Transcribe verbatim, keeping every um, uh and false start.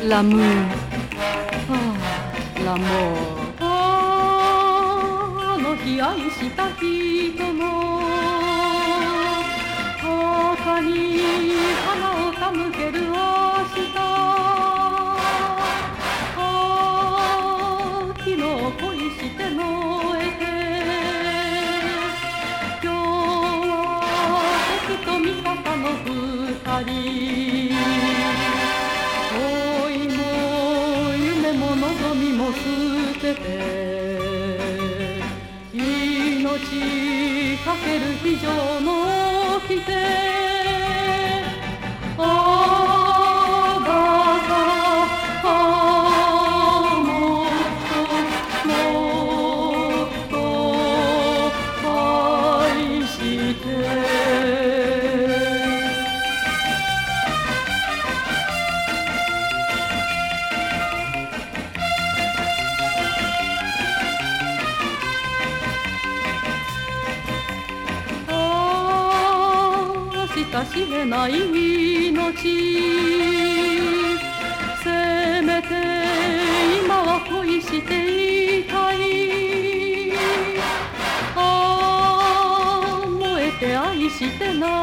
l'amour, ah, l'amour. あの日愛した人の墓に花を手向ける明日、ああ昨日恋して燃えて、今日は僕と味方の二人、恋も夢も望みも捨てて、命かける非情の掟、ああだからああもっともっと愛して。親しげない命、せめて今は恋していたい。ああ燃えて愛してない